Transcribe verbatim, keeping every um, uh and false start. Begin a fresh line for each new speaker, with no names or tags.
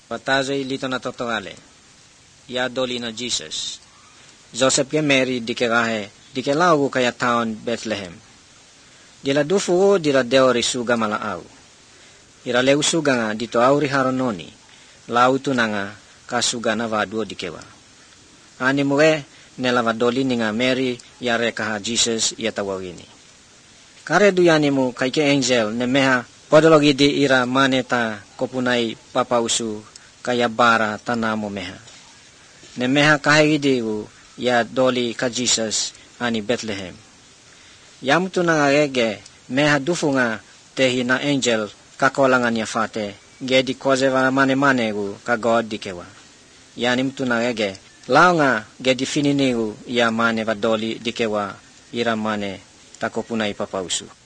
Patazoy lito na totale. Ya doli na Jesus. Joseph ke Mary dikerahe dikelau kaya taon Bethlehem. Dila dufu dila deori suga malaau. Ira leu suga nga dito auri harononi. Lau tunanga kasuga na vaduo dikewa. Ani mue nela vadoli ninga Mary ya rekaha Jesus ya tawawini. Kare duyanimu kaike angel ne meha podologi di ira maneta kopunai papausu kaya bara tanamo meha. Ne meha kahegidiu ya doli ka Jesus ani Bethlehem. Yam tunanga ege meha dufunga tehi na angel kakolangan ya fate gedi koze vana mane mane gu ka God dikewa. Yanim tunanga ege launga gedi fininiu ya mane vadoli dikewa ira mane takopunai papausu.